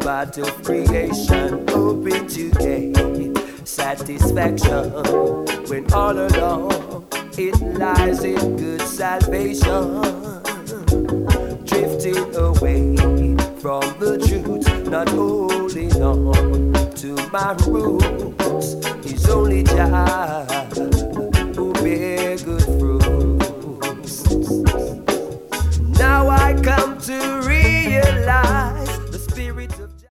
part of creation, hoping to gain satisfaction when all along it lies in good salvation. Drifting away from the truth, not holding on to my roots is only Jah.